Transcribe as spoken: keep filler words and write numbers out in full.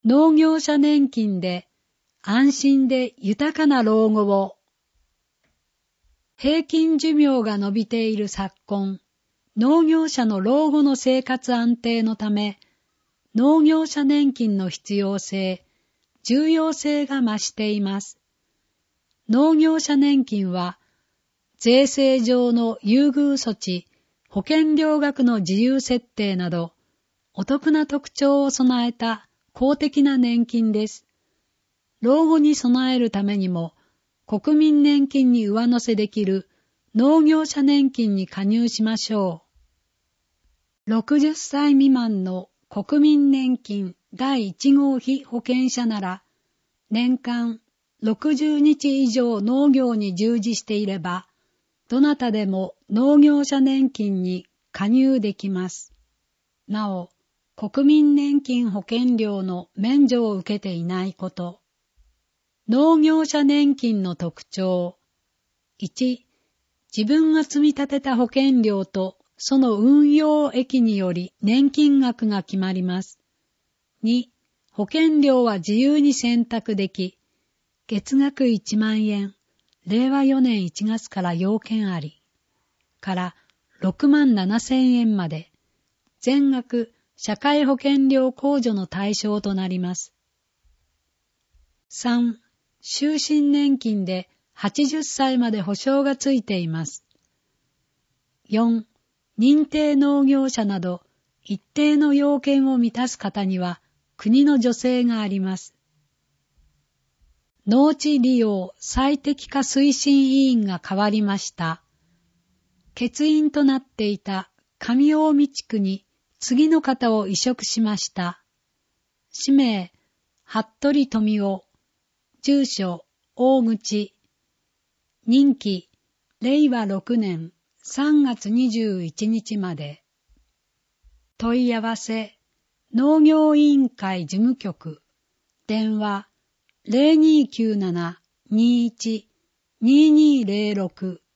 農業者年金で安心で豊かな老後を。平均寿命が伸びている昨今、農業者の老後の生活安定のため、農業者年金の必要性、重要性が増しています。農業者年金は、税制上の優遇措置、保険料額の自由設定など、お得な特徴を備えた公的な年金です。老後に備えるためにも、国民年金に上乗せできる農業者年金に加入しましょう。ろくじゅっさい未満の国民年金だいいち号被保険者なら、年間ろくじゅうにち以上農業に従事していれば、どなたでも農業者年金に加入できます。なお、国民年金保険料の免除を受けていないこと。農業者年金の特徴。いち、自分が積み立てた保険料とその運用益により年金額が決まります。に、保険料は自由に選択でき、月額いちまんえん、れいわよねんいちがつから要件あり、からろくまんななせんえんまで、全額社会保険料控除の対象となります。さん、終身年金ではちじゅっさいまで保障がついています。よん、認定農業者など一定の要件を満たす方には国の助成があります。農地利用最適化推進委員が変わりました。欠員となっていた上近江地区に次の方を移植しました。氏名、服部富夫。住所、大口。任期、れいわろくねんさんがつにじゅういちにちまで。問い合わせ、農業委員会事務局。電話、ゼロにーきゅうなな にーいち にーにーゼロろく